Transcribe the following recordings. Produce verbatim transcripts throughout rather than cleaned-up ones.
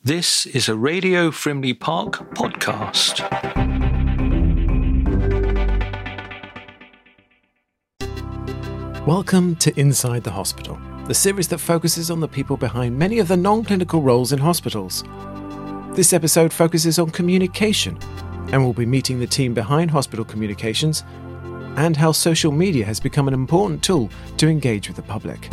This is a Radio Frimley Park podcast. Welcome to Inside the Hospital, the series that focuses on the people behind many of the non-clinical roles in hospitals. This episode focuses on communication, and we'll be meeting the team behind hospital communications and how social media has become an important tool to engage with the public.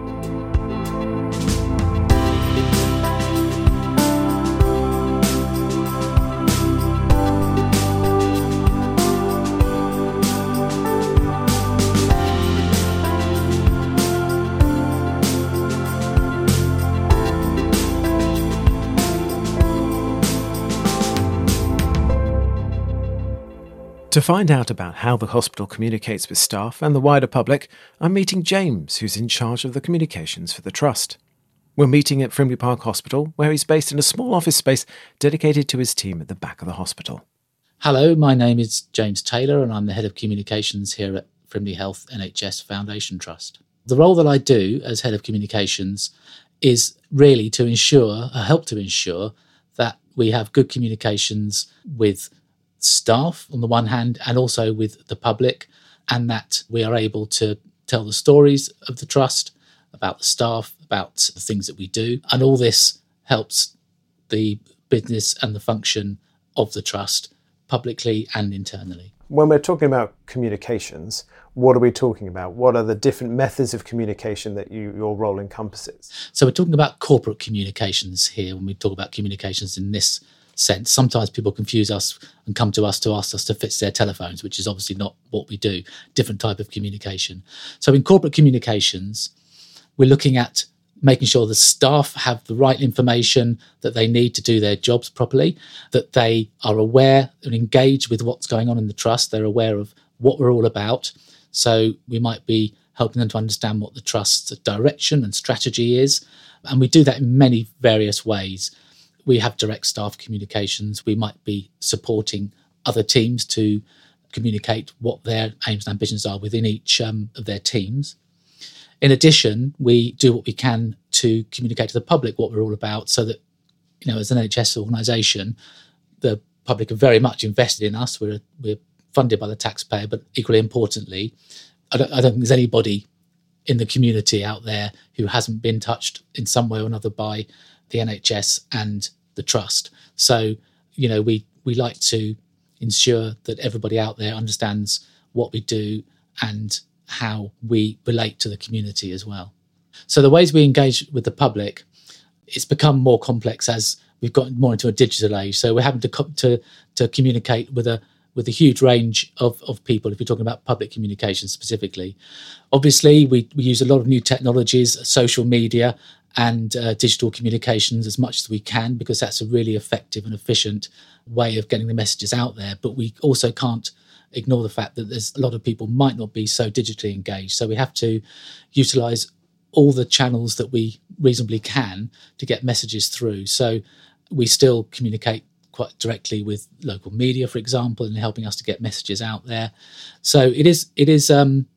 To find out about how the hospital communicates with staff and the wider public, I'm meeting James, who's in charge of the communications for the Trust. We're meeting at Frimley Park Hospital, where he's based in a small office space dedicated to his team at the back of the hospital. Hello, my name is James Taylor and I'm the Head of Communications here at Frimley Health N H S Foundation Trust. The role that I do as Head of Communications is really to ensure, uh, help to ensure that we have good communications with staff on the one hand and also with the public, and that we are able to tell the stories of the Trust, about the staff, about the things that we do, and all this helps the business and the function of the Trust publicly and internally. When we're talking about communications, what are we talking about? What are the different methods of communication that you, your role encompasses? So we're talking about corporate communications here when we talk about communications in this sense. Sometimes people confuse us and come to us to ask us to fix their telephones, which is obviously not what we do. Different type of communication. So in corporate communications, we're looking at making sure the staff have the right information that they need to do their jobs properly, that they are aware and engaged with what's going on in the Trust. They're aware of what we're all about. So we might be helping them to understand what the Trust's direction and strategy is. And we do that in many various ways. We have direct staff communications. We might be supporting other teams to communicate what their aims and ambitions are within each um, of their teams. In addition, we do what we can to communicate to the public what we're all about, so that, you know, as an N H S organisation, the public are very much invested in us. We're we're funded by the taxpayer, but equally importantly, I don't, I don't think there's anybody in the community out there who hasn't been touched in some way or another by the N H S and the Trust. So, you know, we, we like to ensure that everybody out there understands what we do and how we relate to the community as well. So the ways we engage with the public, it's become more complex as we've got more into a digital age. So we're having to co- to to communicate with a with a huge range of, of people, if you're talking about public communication specifically. Obviously, we, we use a lot of new technologies, social media, and uh, digital communications as much as we can, because that's a really effective and efficient way of getting the messages out there. But we also can't ignore the fact that there's a lot of people might not be so digitally engaged. So we have to utilise all the channels that we reasonably can to get messages through. So we still communicate quite directly with local media, for example, and helping us to get messages out there. So it is it is um,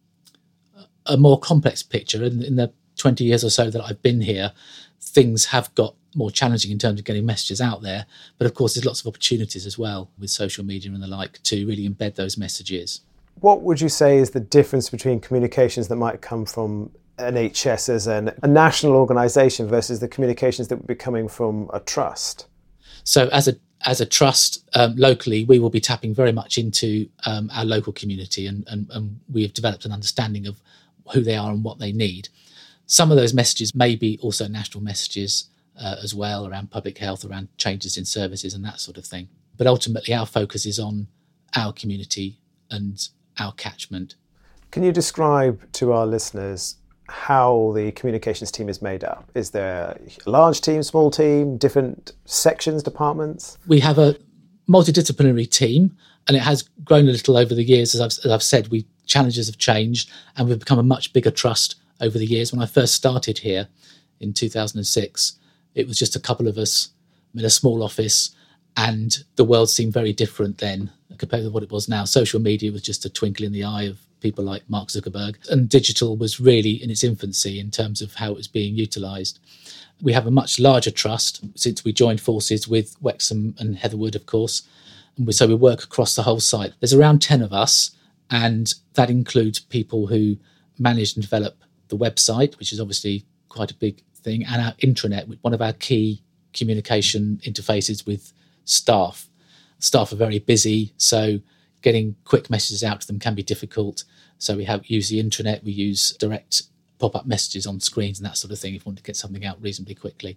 a more complex picture. In, in the twenty years or so that I've been here, things have got more challenging in terms of getting messages out there. But of course, there's lots of opportunities as well with social media and the like to really embed those messages. What would you say is the difference between communications that might come from N H S as an, a national organisation versus the communications that would be coming from a trust? So as a as a trust um, locally, we will be tapping very much into um, our local community, and, and, and we have developed an understanding of who they are and what they need. Some of those messages may be also national messages uh, as well, around public health, around changes in services and that sort of thing. But ultimately, our focus is on our community and our catchment. Can you describe to our listeners how the communications team is made up? Is there a large team, small team, different sections, departments? We have a multidisciplinary team, and it has grown a little over the years. As I've, as I've said, we challenges have changed, and we've become a much bigger trust over the years. When I first started here in two thousand six, it was just a couple of us in a small office, and the world seemed very different then compared to what it was now. Social media was just a twinkle in the eye of people like Mark Zuckerberg. And digital was really in its infancy in terms of how it was being utilised. We have a much larger trust since we joined forces with Wexham and Heatherwood, of course. And we, so we work across the whole site. There's around ten of us, and that includes people who manage and develop the website, which is obviously quite a big thing, and our intranet, one of our key communication interfaces with staff. Staff are very busy, so getting quick messages out to them can be difficult. So we have use the intranet, we use direct pop-up messages on screens and that sort of thing if we want to get something out reasonably quickly.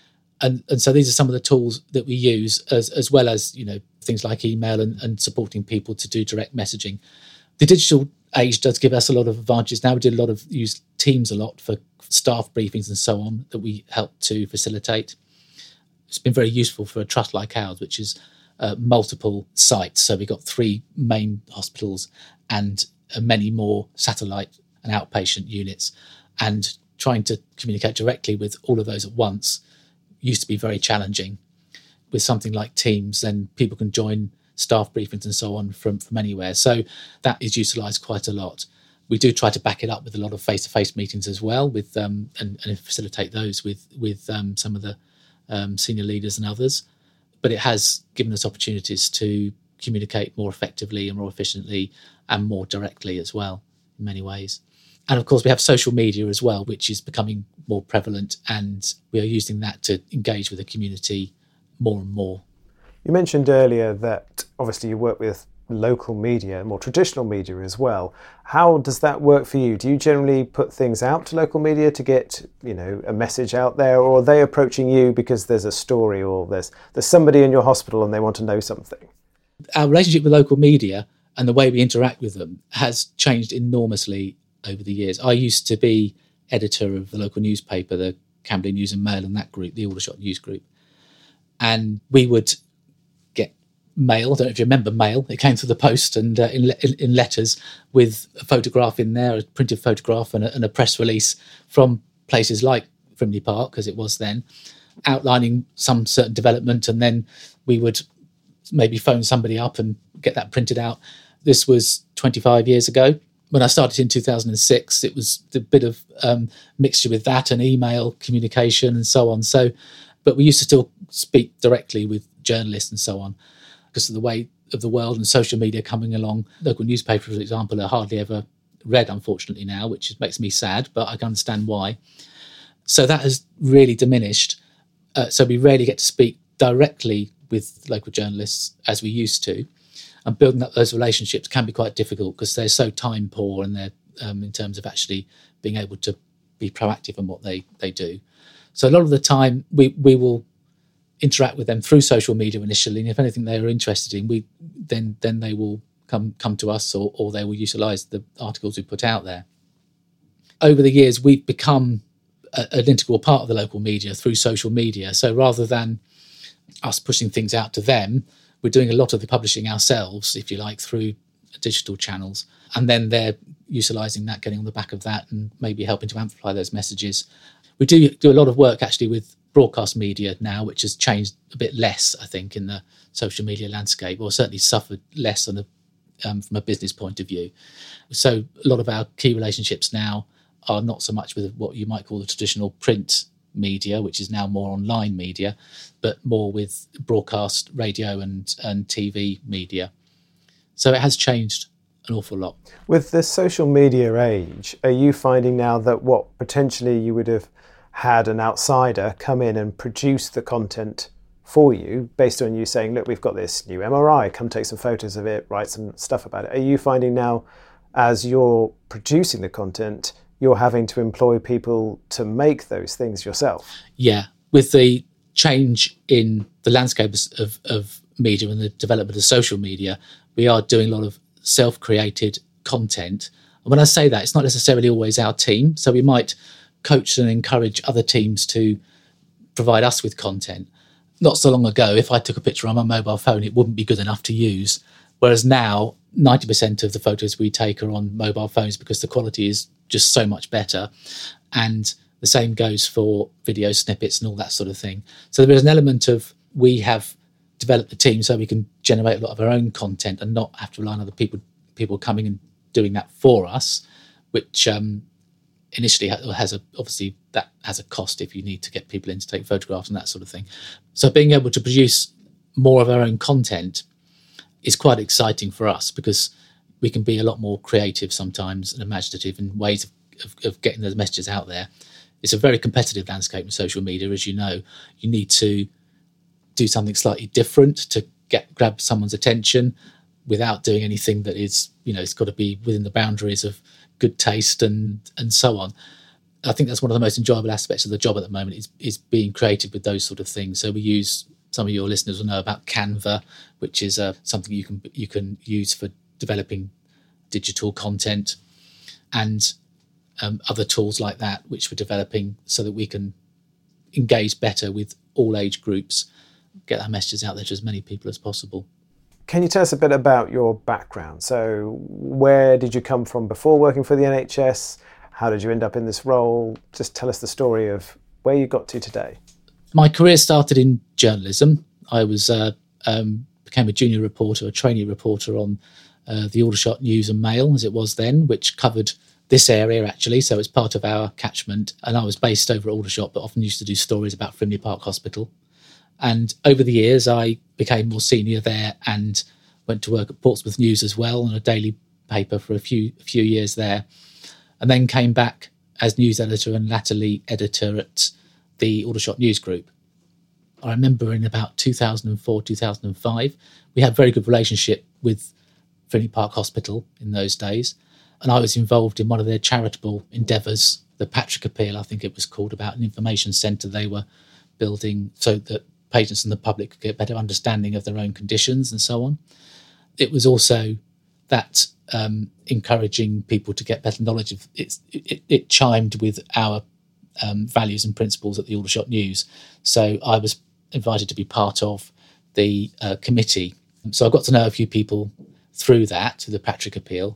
And and so these are some of the tools that we use, as as well as, you know, things like email and, and supporting people to do direct messaging. The digital age does give us a lot of advantages. Now we do a lot of use Teams a lot for staff briefings and so on that we help to facilitate. It's been very useful for a trust like ours, which is uh, multiple sites. So we've got three main hospitals and uh, many more satellite and outpatient units. And trying to communicate directly with all of those at once used to be very challenging. With something like Teams, then people can join staff briefings and so on from, from anywhere. So that is utilised quite a lot. We do try to back it up with a lot of face-to-face meetings as well, with um, and, and facilitate those with with um, some of the um, senior leaders and others. But it has given us opportunities to communicate more effectively and more efficiently and more directly as well in many ways. And of course, we have social media as well, which is becoming more prevalent, and we are using that to engage with the community more and more. You mentioned earlier that obviously you work with local media, more traditional media as well. How does that work for you? Do you generally put things out to local media to get, you know, a message out there, or are they approaching you because there's a story or there's there's somebody in your hospital and they want to know something? Our relationship with local media and the way we interact with them has changed enormously over the years. I used to be editor of the local newspaper, the Camberley News and Mail, and that group, the Aldershot News Group. And we would get mail. I don't know if you remember mail. It came through the post and uh, in, in, in letters with a photograph in there, a printed photograph and a, and a press release from places like Frimley Park, as it was then, outlining some certain development. And then we would maybe phone somebody up and get that printed out. This was twenty-five years ago. When I started in two thousand six, it was a bit of um, mixture with that and email communication and so on. So, but we used to still speak directly with journalists and so on because of the way of the world and social media coming along. Local newspapers, for example, are hardly ever read, unfortunately, now, which makes me sad, but I can understand why. So that has really diminished. Uh, so we rarely get to speak directly with local journalists as we used to. And building up those relationships can be quite difficult because they're so time poor and they're um, in terms of actually being able to be proactive in what they, they do. So a lot of the time we, we will interact with them through social media initially, and if anything they are interested in, we then then they will come come to us, or, or they will utilise the articles we put out there. Over the years, we've become a, an integral part of the local media through social media. So rather than us pushing things out to them, we're doing a lot of the publishing ourselves, if you like, through digital channels. And then they're utilising that, getting on the back of that and maybe helping to amplify those messages. We do do a lot of work actually with broadcast media now, which has changed a bit less, I think, in the social media landscape, or certainly suffered less on a, um, from a business point of view. So a lot of our key relationships now are not so much with what you might call the traditional print media, which is now more online media, but more with broadcast radio and, and T V media. So it has changed an awful lot. With the social media age, are you finding now that what potentially you would have had an outsider come in and produce the content for you based on you saying, look, we've got this new M R I, come take some photos of it, write some stuff about it. Are you finding now, as you're producing the content, you're having to employ people to make those things yourself? Yeah. With the change in the landscape of, of media and the development of social media, we are doing a lot of self-created content. And when I say that, it's not necessarily always our team. So we might coach and encourage other teams to provide us with content. Not so long ago, if I took a picture on my mobile phone, it wouldn't be good enough to use. Whereas now, ninety percent of the photos we take are on mobile phones because the quality is just so much better. And the same goes for video snippets and all that sort of thing. So there is an element of, we have developed the team so we can generate a lot of our own content and not have to rely on other people people coming and doing that for us, which um, initially has a obviously that has a cost if you need to get people in to take photographs and that sort of thing. So being able to produce more of our own content is quite exciting for us, because we can be a lot more creative sometimes and imaginative in ways of, of, of getting those messages out there. It's a very competitive landscape in social media, as you know. You need to do something slightly different to get grab someone's attention without doing anything that is, you know, it's got to be within the boundaries of good taste and and so on. I think that's one of the most enjoyable aspects of the job at the moment, is is being creative with those sort of things. So we use, some of your listeners will know about Canva, which is uh, something you can you can use for developing digital content, and um, other tools like that, which we're developing so that we can engage better with all age groups, get our messages out there to as many people as possible. Can you tell us a bit about your background? So where did you come from before working for the N H S? How did you end up in this role? Just tell us the story of where you got to today. My career started in journalism. I was uh, um, became a junior reporter, a trainee reporter on uh, the Aldershot News and Mail, as it was then, which covered this area actually. So it's part of our catchment. And I was based over at Aldershot, but often used to do stories about Frimley Park Hospital. And over the years, I became more senior there and went to work at Portsmouth News as well, on a daily paper for a few a few years there, and then came back as news editor and latterly editor at the Aldershot News Group. I remember in about two thousand four, two thousand five, we had a very good relationship with Frimley Park Hospital in those days, and I was involved in one of their charitable endeavours, the Patrick Appeal, I think it was called, about an information centre they were building so that patients and the public could get a better understanding of their own conditions and so on. It was also that um, encouraging people to get better knowledge of it. It, it chimed with our um, values and principles at the Aldershot News. So I was invited to be part of the uh, committee. So I got to know a few people through that, through the Patrick Appeal.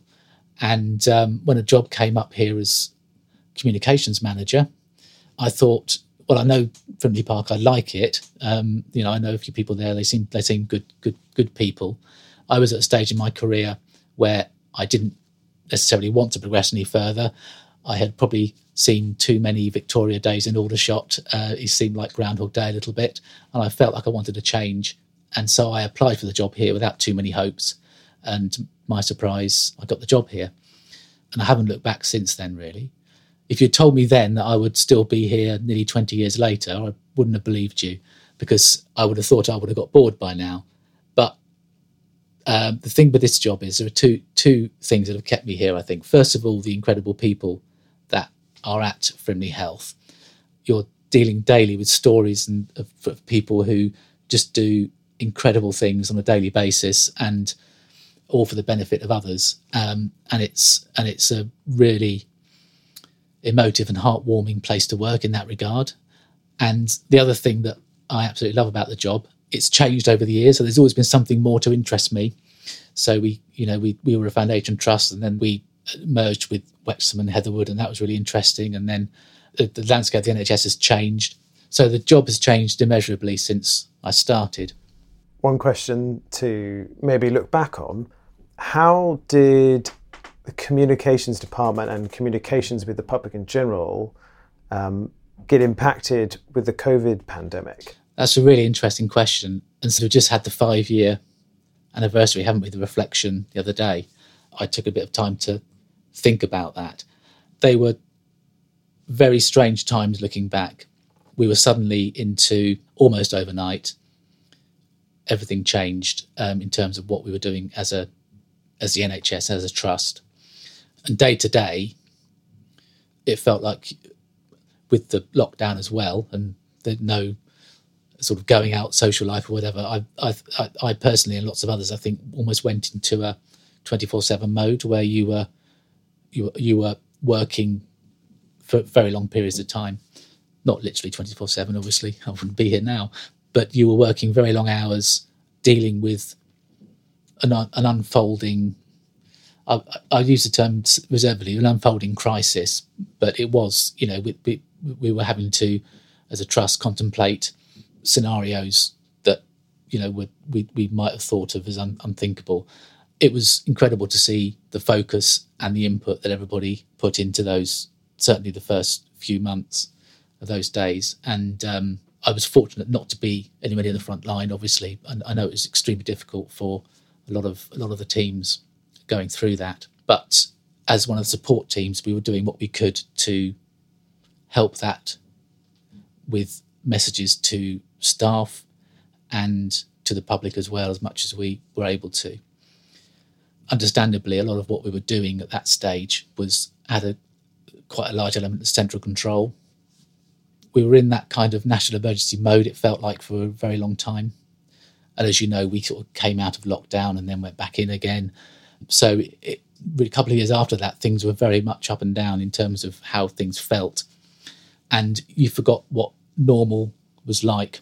And um, when a job came up here as communications manager, I thought, well, I know Frimley Park, I like it. Um, you know, I know a few people there. They seem they seem good, good, good people. I was at a stage in my career where I didn't necessarily want to progress any further. I had probably seen too many Victoria days in Aldershot. Uh, it seemed like Groundhog Day a little bit, and I felt like I wanted a change. And so I applied for the job here without too many hopes. And to my surprise, I got the job here. And I haven't looked back since then, really. If you'd told me then that I would still be here nearly twenty years later, I wouldn't have believed you, because I would have thought I would have got bored by now. But um, the thing with this job is there are two two things that have kept me here, I think. First of all, the incredible people that are at Frimley Health. You're dealing daily with stories and of, of people who just do incredible things on a daily basis, and all for the benefit of others. Um, and it's and it's a really emotive and heartwarming place to work in that regard. And the other thing that I absolutely love about the job, it's changed over the years, so there's always been something more to interest me. So we, you know, we we were a foundation trust, and then we merged with Wexham and Heatherwood, and that was really interesting. And then the, the landscape of the N H S has changed. So the job has changed immeasurably since I started. One question to maybe look back on: how did the communications department and communications with the public in general um, get impacted with the COVID pandemic? That's a really interesting question. And so we've just had the five-year anniversary, haven't we, the reflection the other day. I took a bit of time to think about that. They were very strange times looking back. We were suddenly into, almost overnight, everything changed um, in terms of what we were doing as a as the N H S, as a trust. And day to day, it felt like, with the lockdown as well, and there's no sort of going out social life or whatever, I, I, I personally, and lots of others, I think, almost went into a twenty-four seven mode where you were you were, you were working for very long periods of time. Not literally twenty-four seven, obviously, I wouldn't be here now, but you were working very long hours, dealing with an, an unfolding, I, I use the term reservedly, an unfolding crisis, but it was, you know, we, we, we were having to, as a trust, contemplate scenarios that, you know, would, we, we might have thought of as un, unthinkable. it was incredible to see the focus and the input that everybody put into those, certainly the first few months of those days. And um, I was fortunate not to be anybody in the front line, obviously. And I know it was extremely difficult for a lot of a lot of the teams going through that. But as one of the support teams, we were doing what we could to help that with messages to staff and to the public as well, as much as we were able to. Understandably, a lot of what we were doing at that stage was had a quite a large element of central control. We were in that kind of national emergency mode, it felt like, for a very long time. And as you know, we sort of came out of lockdown and then went back in again. So it, a couple of years after that, things were very much up and down in terms of how things felt. And you forgot what normal was like.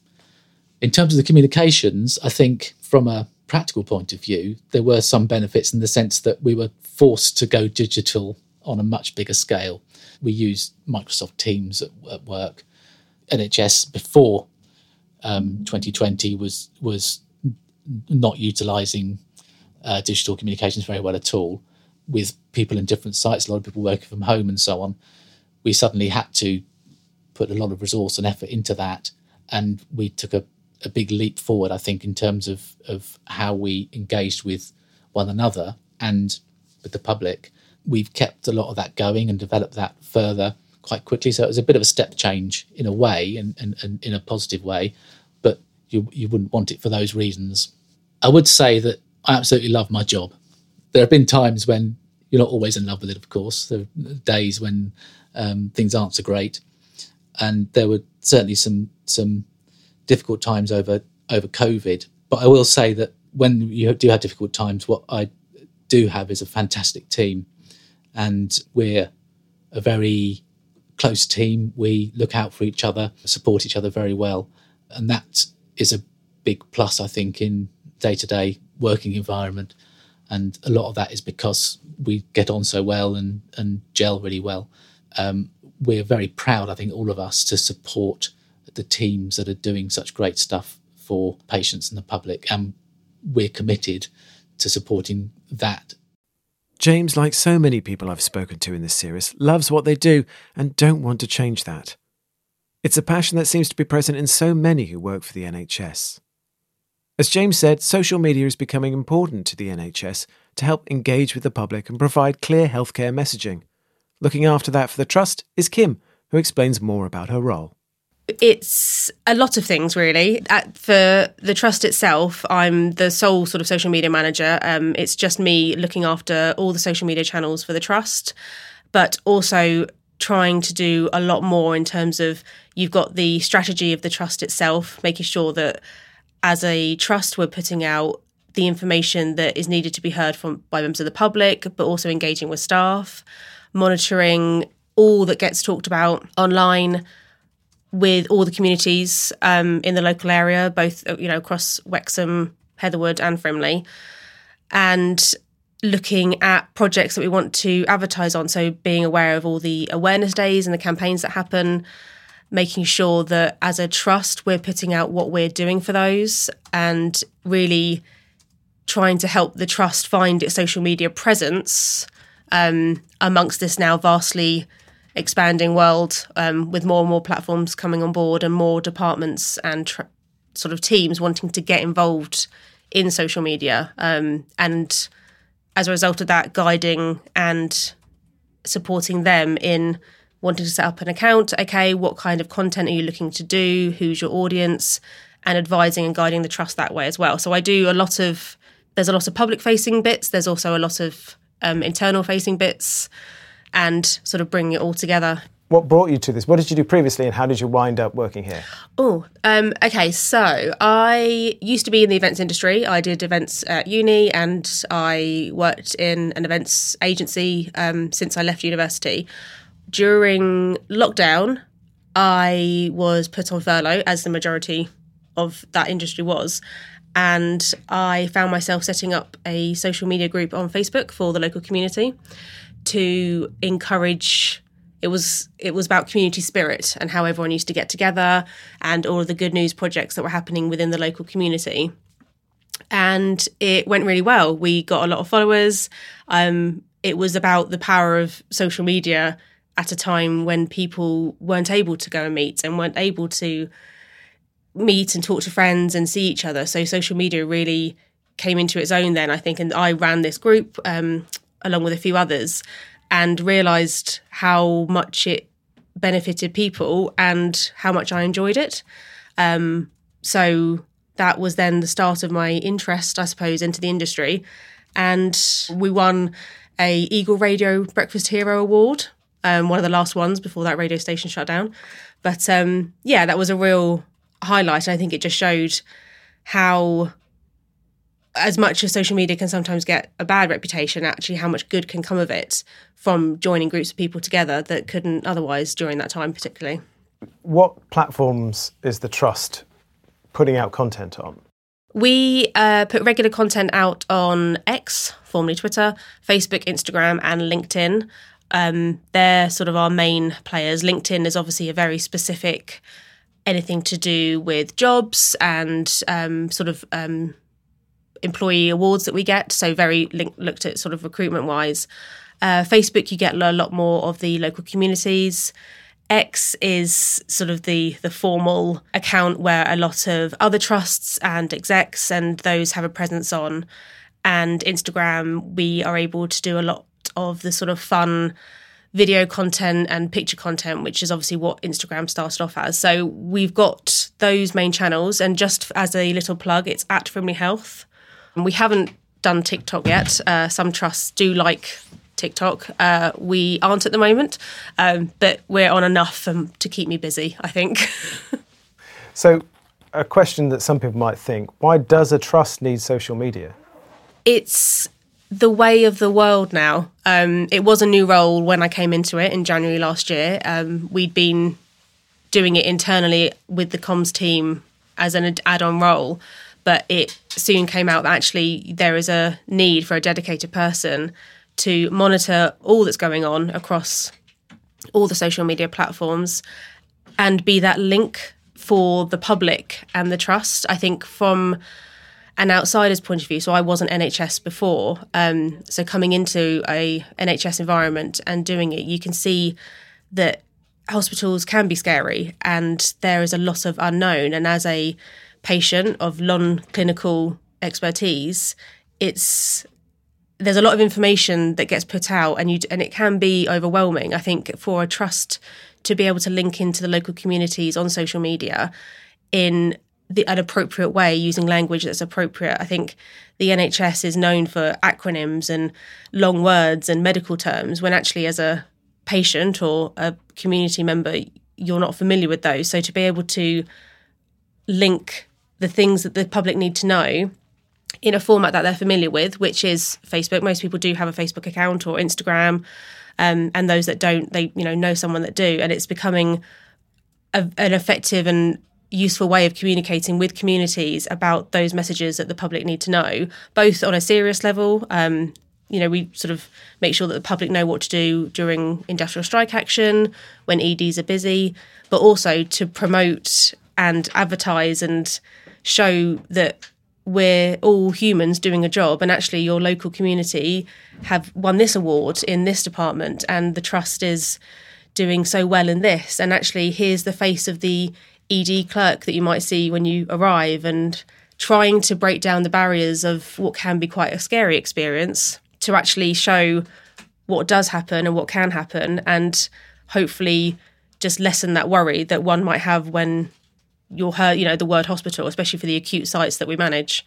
In terms of the communications, I think from a practical point of view, there were some benefits in the sense that we were forced to go digital on a much bigger scale. We used Microsoft Teams at, at work. N H S before um, twenty twenty was was not utilising uh, digital communications very well at all. With people in different sites, a lot of people working from home and so on, we suddenly had to put a lot of resource and effort into that, and we took a, a big leap forward, I think, in terms of, of how we engaged with one another and with the public. We've kept a lot of that going and developed that further quite quickly. So it was a bit of a step change in a way, and, and, and in a positive way, but you you wouldn't want it for those reasons. I would say that I absolutely love my job. There have been times when you're not always in love with it, of course. There are days when um, things aren't so great. And there were certainly some some difficult times over, over COVID. But I will say that when you do have difficult times, what I do have is a fantastic team. And we're a very close team. We look out for each other, support each other very well. And that is a big plus, I think, in day-to-day working environment. And a lot of that is because we get on so well and, and gel really well. Um, we're very proud, I think, all of us, to support the teams that are doing such great stuff for patients and the public. And we're committed to supporting that. James, like so many people I've spoken to in this series, loves what they do and don't want to change that. It's a passion that seems to be present in so many who work for the N H S. As James said, social media is becoming important to the N H S to help engage with the public and provide clear healthcare messaging. Looking after that for the Trust is Kim, who explains more about her role. It's a lot of things, really. At, for the Trust itself, I'm the sole sort of social media manager. Um, it's just me looking after all the social media channels for the Trust, but also trying to do a lot more in terms of, you've got the strategy of the Trust itself, making sure that as a Trust we're putting out the information that is needed to be heard from by members of the public, but also engaging with staff, monitoring all that gets talked about online with all the communities um, in the local area, both you know across Wexham, Heatherwood and Frimley, and looking at projects that we want to advertise on. So being aware of all the awareness days and the campaigns that happen, making sure that as a Trust we're putting out what we're doing for those, and really trying to help the Trust find its social media presence um, amongst this now vastly expanding world, um, with more and more platforms coming on board and more departments and tr- sort of teams wanting to get involved in social media. Um, and as a result of that, guiding and supporting them in wanting to set up an account. Okay, what kind of content are you looking to do? Who's your audience? And advising and guiding the Trust that way as well. So I do a lot of, there's a lot of public facing bits. There's also a lot of um, internal facing bits, and sort of bringing it all together. What brought you to this? What did you do previously and how did you wind up working here? Oh, um, okay. So I used to be in the events industry. I did events at uni and I worked in an events agency um, since I left university. During lockdown, I was put on furlough, as the majority of that industry was. And I found myself setting up a social media group on Facebook for the local community to encourage. It was it was about community spirit and how everyone used to get together and all of the good news projects that were happening within the local community. and it went really well. We got a lot of followers. Um, it was about the power of social media at a time when people weren't able to go and meet and weren't able to meet and talk to friends and see each other. So social media really came into its own then, I think. And I ran this group um, along with a few others and realised how much it benefited people and how much I enjoyed it. Um, so that was then the start of my interest, I suppose, into the industry. And we won a Eagle Radio Breakfast Hero Award, um, one of the last ones before that radio station shut down. But um, yeah, that was a real highlight. I think it just showed how, as much as social media can sometimes get a bad reputation, actually how much good can come of it from joining groups of people together that couldn't otherwise during that time particularly. What platforms is the Trust putting out content on? We uh, put regular content out on X, formerly Twitter, Facebook, Instagram and LinkedIn. Um, they're sort of our main players. LinkedIn is obviously a very specific, anything to do with jobs and um, sort of um, employee awards that we get. So very link- looked at sort of recruitment wise. Uh, Facebook, you get a lot more of the local communities. X is sort of the the formal account where a lot of other trusts and execs and those have a presence on. And Instagram, we are able to do a lot of the sort of fun video content and picture content, which is obviously what Instagram started off as. So we've got those main channels. And just as a little plug, it's at Frimley Health. And we haven't done TikTok yet. Uh, some trusts do like TikTok. Uh, we aren't at the moment, um, but we're on enough um, to keep me busy, I think. So a question that some people might think, why does a trust need social media? It's the way of the world now. Um, it was a new role when I came into it in January last year. Um, we'd been doing it internally with the comms team as an add-on role, but it soon came out that actually there is a need for a dedicated person to monitor all that's going on across all the social media platforms and be that link for the public and the trust. I think from an outsider's point of view, so I wasn't N H S before, um, so coming into a N H S environment and doing it, you can see that hospitals can be scary and there is a lot of unknown. And as a patient of non-clinical expertise, it's there's a lot of information that gets put out and you and it can be overwhelming. I think for a trust to be able to link into the local communities on social media in the, an appropriate way, using language that's appropriate. I think the N H S is known for acronyms and long words and medical terms, when actually as a patient or a community member, you're not familiar with those. So to be able to link the things that the public need to know in a format that they're familiar with, which is Facebook. Most people do have a Facebook account or Instagram, um, and those that don't, they you know know someone that do, and it's becoming a, an effective and useful way of communicating with communities about those messages that the public need to know, both on a serious level. Um, you know, we sort of make sure that the public know what to do during industrial strike action, when E Ds are busy, but also to promote and advertise and show that we're all humans doing a job, and actually your local community have won this award in this department and the trust is doing so well in this, and actually here's the face of the E D clerk that you might see when you arrive, and trying to break down the barriers of what can be quite a scary experience to actually show what does happen and what can happen, and hopefully just lessen that worry that one might have when you'll hear, you know, the word hospital, especially for the acute sites that we manage.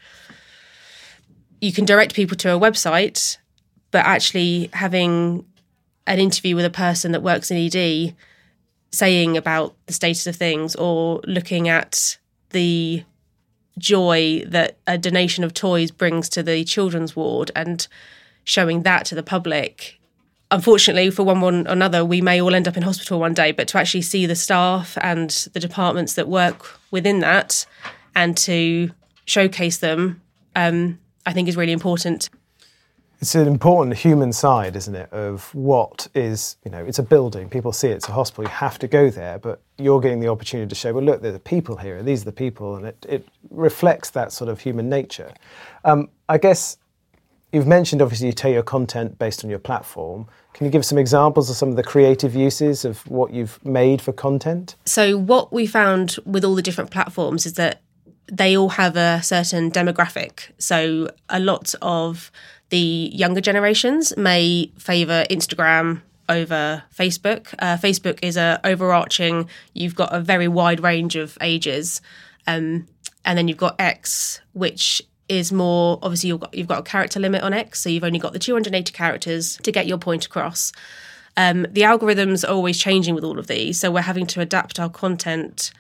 You can direct people to a website, but actually having an interview with a person that works in E D saying about the status of things, or looking at the joy that a donation of toys brings to the children's ward and showing that to the public. Unfortunately, for one one or another, we may all end up in hospital one day, but to actually see the staff and the departments that work within that and to showcase them, um, I think is really important. It's an important human side, isn't it, of what is, you know, it's a building. People see it, it's a hospital, you have to go there, but you're getting the opportunity to show, well, look, there are people here, and these are the people, and it, it reflects that sort of human nature. Um, I guess you've mentioned, obviously, you tailor your content based on your platform. Can you give some examples of some of the creative uses of what you've made for content? So what we found with all the different platforms is that they all have a certain demographic. So a lot of the younger generations may favour Instagram over Facebook. Uh, Facebook is a overarching, you've got a very wide range of ages. Um, and then you've got X, which is more, obviously you've got, you've got a character limit on X, so you've only got the two hundred eighty characters to get your point across. Um, the algorithms are always changing with all of these, so we're having to adapt our content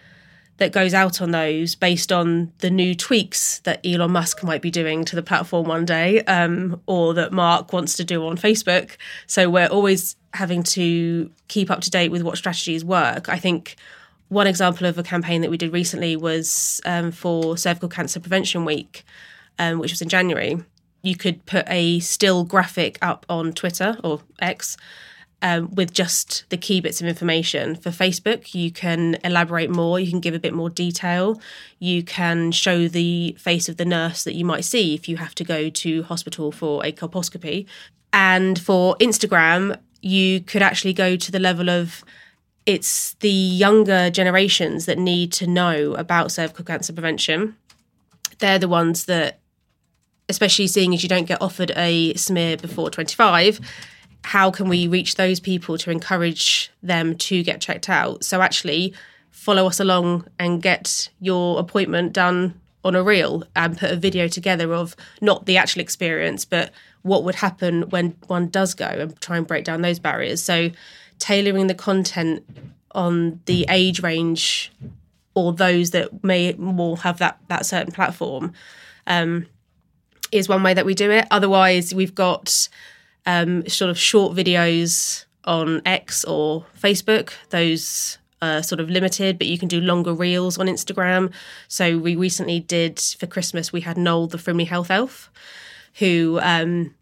that goes out on those based on the new tweaks that Elon Musk might be doing to the platform one day, um, or that Mark wants to do on Facebook. So we're always having to keep up to date with what strategies work. I think one example of a campaign that we did recently was um, for Cervical Cancer Prevention Week, um, which was in January. You could put a still graphic up on Twitter or X, Um, with just the key bits of information. For Facebook, you can elaborate more, you can give a bit more detail, you can show the face of the nurse that you might see if you have to go to hospital for a colposcopy. And for Instagram, you could actually go to the level of, it's the younger generations that need to know about cervical cancer prevention. They're the ones that, especially seeing as you don't get offered a smear before twenty-five, how can we reach those people to encourage them to get checked out? So actually follow us along and get your appointment done on a reel and put a video together of not the actual experience, but what would happen when one does go, and try and break down those barriers. So tailoring the content on the age range or those that may more have that, that certain platform um, is one way that we do it. Otherwise, we've got Um, sort of short videos on X or Facebook. Those are sort of limited, but you can do longer reels on Instagram. So we recently did, for Christmas, we had Noel, the Frimley Health Elf, who um,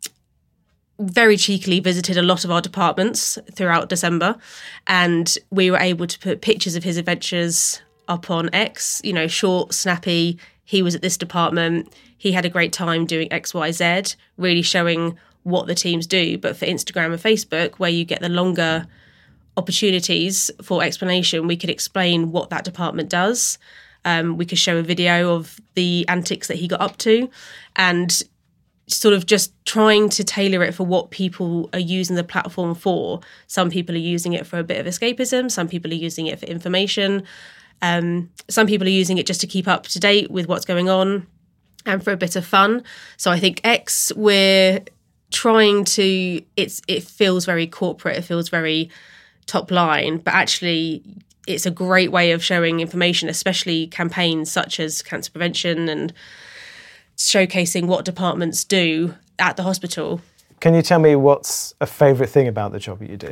very cheekily visited a lot of our departments throughout December. And we were able to put pictures of his adventures up on X, you know, short, snappy. He was at this department. He had a great time doing X, Y, Z, really showing what the teams do. But for Instagram and Facebook, where you get the longer opportunities for explanation, we could explain what that department does. Um, we could show a video of the antics that he got up to, and sort of just trying to tailor it for what people are using the platform for. Some people are using it for a bit of escapism. Some people are using it for information. Um, some people are using it just to keep up to date with what's going on and for a bit of fun. So I think X, we're trying to, it's it feels very corporate, it feels very top line, but actually it's a great way of showing information, especially campaigns such as cancer prevention and showcasing what departments do at the hospital. Can you tell me what's a favourite thing about the job that you do?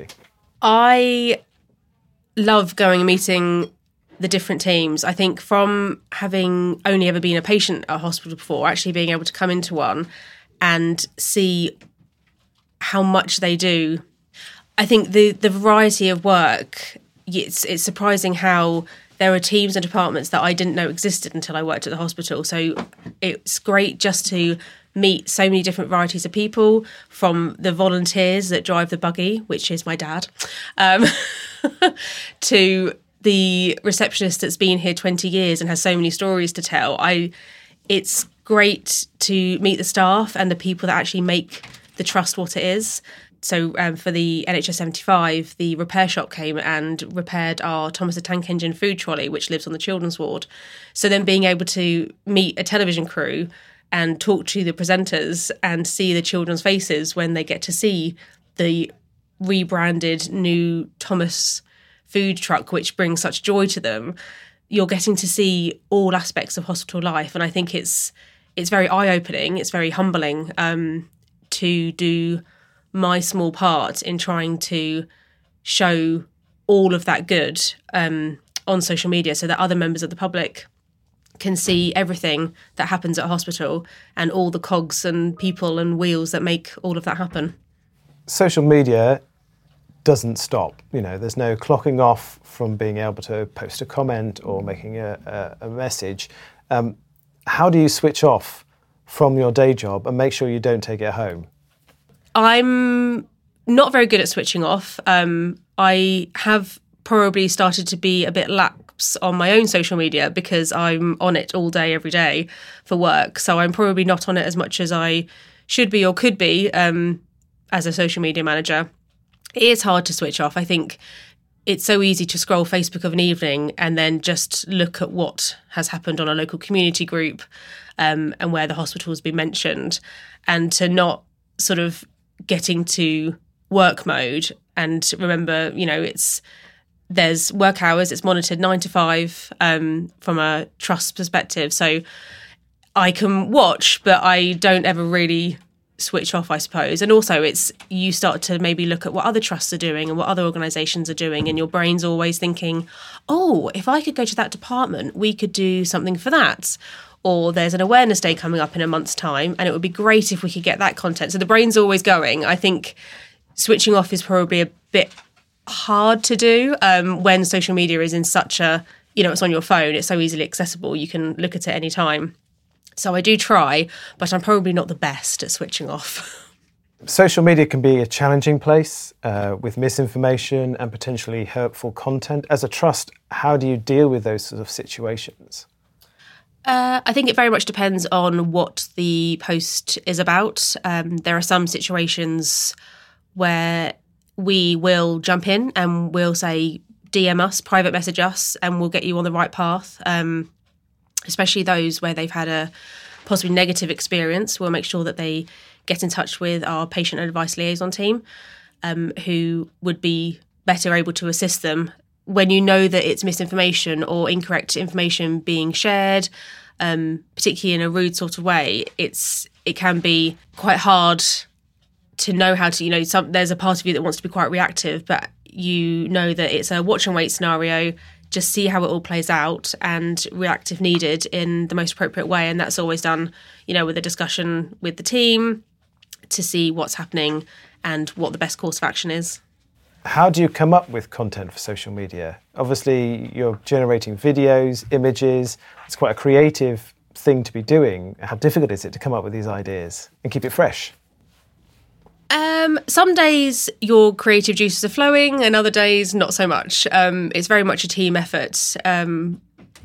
I love going and meeting the different teams. I think from having only ever been a patient at a hospital before, actually being able to come into one and see how much they do. I think the the variety of work, it's it's surprising how there are teams and departments that I didn't know existed until I worked at the hospital. So it's great just to meet so many different varieties of people, from the volunteers that drive the buggy, which is my dad, um, to the receptionist that's been here twenty years and has so many stories to tell. I, it's great to meet the staff and the people that actually make the trust what it is. So um, for the N H S seventy-five, the repair shop came and repaired our Thomas the Tank Engine food trolley, which lives on the children's ward. So then being able to meet a television crew and talk to the presenters and see the children's faces when they get to see the rebranded new Thomas food truck, which brings such joy to them, you're getting to see all aspects of hospital life. And I think it's it's very eye-opening, it's very humbling um, to do my small part in trying to show all of that good um, on social media so that other members of the public can see everything that happens at a hospital and all the cogs and people and wheels that make all of that happen. Social media doesn't stop. You know, there's no clocking off from being able to post a comment or making a, a, a message. Um, how do you switch off from your day job and make sure you don't take it home? I'm not very good at switching off. Um, I have probably started to be a bit lax on my own social media because I'm on it all day, every day for work. So I'm probably not on it as much as I should be or could be um, as a social media manager. It is hard to switch off. I think it's so easy to scroll Facebook of an evening and then just look at what has happened on a local community group um, and where the hospital has been mentioned, and to not sort of getting to work mode and remember, you know, it's there's work hours, it's monitored nine to five um, from a trust perspective. So I can watch, but I don't ever really switch off, I suppose. And also it's, you start to maybe look at what other trusts are doing and what other organisations are doing, and your brain's always thinking, oh, if I could go to that department, we could do something for that. Or there's an awareness day coming up in a month's time, and it would be great if we could get that content. So the brain's always going. I think switching off is probably a bit hard to do um, when social media is in such a, you know, it's on your phone, it's so easily accessible, you can look at it any time. So I do try, but I'm probably not the best at switching off. Social media can be a challenging place uh, with misinformation and potentially hurtful content. As a trust, how do you deal with those sort of situations? Uh, I think it very much depends on what the post is about. Um, there are some situations where we will jump in and we'll say, D M us, private message us, and we'll get you on the right path. Um, especially those where they've had a possibly negative experience. We'll make sure that they get in touch with our patient advice liaison team, um, who would be better able to assist them when you know that it's misinformation or incorrect information being shared, um, particularly in a rude sort of way. It's it can be quite hard to know how to, you know, some, there's a part of you that wants to be quite reactive, but you know that it's a watch and wait scenario. Just see how it all plays out and react if needed in the most appropriate way. And that's always done, you know, with a discussion with the team to see what's happening and what the best course of action is. How do you come up with content for social media? Obviously, you're generating videos, images. It's quite a creative thing to be doing. How difficult is it to come up with these ideas and keep it fresh? Um, some days your creative juices are flowing and other days not so much. Um, it's very much a team effort. Um,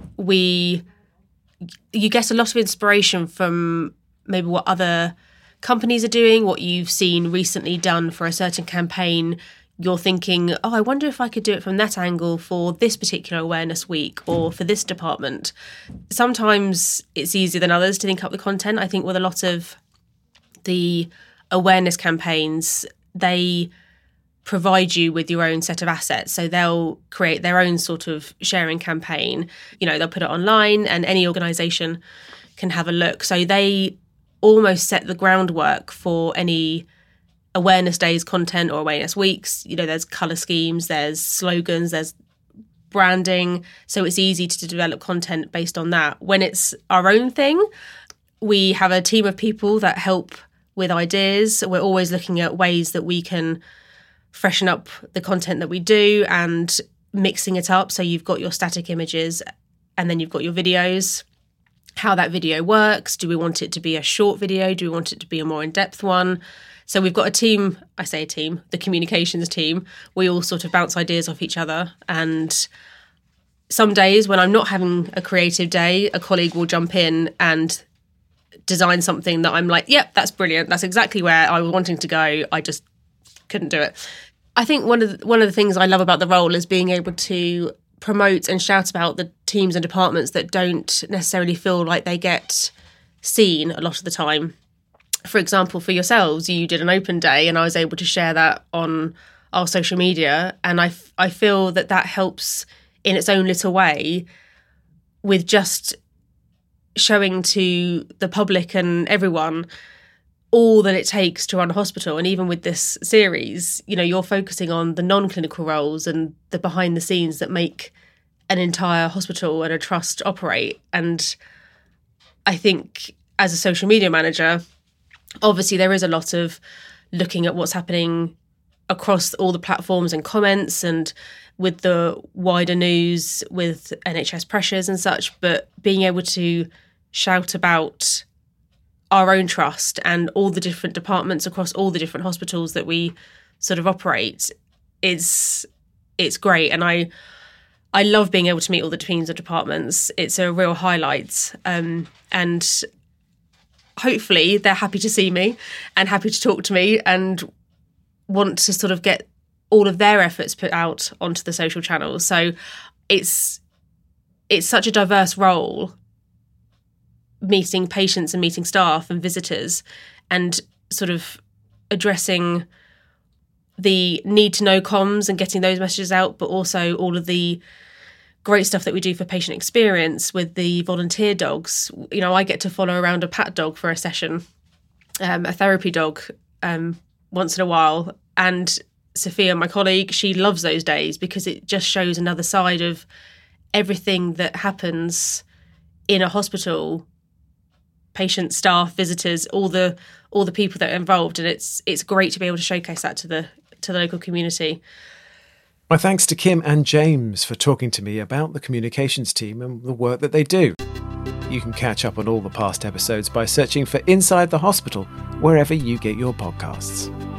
we, you get a lot of inspiration from maybe what other companies are doing, what you've seen recently done for a certain campaign. You're thinking, oh, I wonder if I could do it from that angle for this particular awareness week or for this department. Sometimes it's easier than others to think up the content. I think with a lot of the awareness campaigns, they provide you with your own set of assets. So they'll create their own sort of sharing campaign. You know, they'll put it online and any organisation can have a look. So they almost set the groundwork for any awareness days content or awareness weeks. You know, there's colour schemes, there's slogans, there's branding. So it's easy to develop content based on that. When it's our own thing, we have a team of people that help with ideas. We're always looking at ways that we can freshen up the content that we do and mixing it up. So you've got your static images and then you've got your videos, how that video works. Do we want it to be a short video? Do we want it to be a more in-depth one? So we've got a team, I say a team, the communications team. We all sort of bounce ideas off each other. And some days when I'm not having a creative day, a colleague will jump in and design something that I'm like, yep, that's brilliant. That's exactly where I was wanting to go. I just couldn't do it. I think one of the, one of the things I love about the role is being able to promote and shout about the teams and departments that don't necessarily feel like they get seen a lot of the time. For example, for yourselves, you did an open day and I was able to share that on our social media. And I, I feel that that helps in its own little way with just showing to the public and everyone all that it takes to run a hospital. And even with this series, you know, you're focusing on the non-clinical roles and the behind the scenes that make an entire hospital and a trust operate. And I think as a social media manager, obviously there is a lot of looking at what's happening across all the platforms and comments and with the wider news, with N H S pressures and such, but being able to shout about our own trust and all the different departments across all the different hospitals that we sort of operate is it's great. And I I love being able to meet all the teams of departments. It's a real highlight. Um, and hopefully they're happy to see me and happy to talk to me and want to sort of get all of their efforts put out onto the social channels. So it's it's such a diverse role, meeting patients and meeting staff and visitors and sort of addressing the need to know comms and getting those messages out, but also all of the great stuff that we do for patient experience with the volunteer dogs. You know, I get to follow around a pat dog for a session, um, a therapy dog um, once in a while. And Sophia, my colleague, she loves those days because it just shows another side of everything that happens in a hospital, patients, staff, visitors, all the all the people that are involved. And it's it's great to be able to showcase that to the to the local community. My thanks to Kim and James for talking to me about the communications team and the work that they do. You can catch up on all the past episodes by searching for Inside the Hospital wherever you get your podcasts.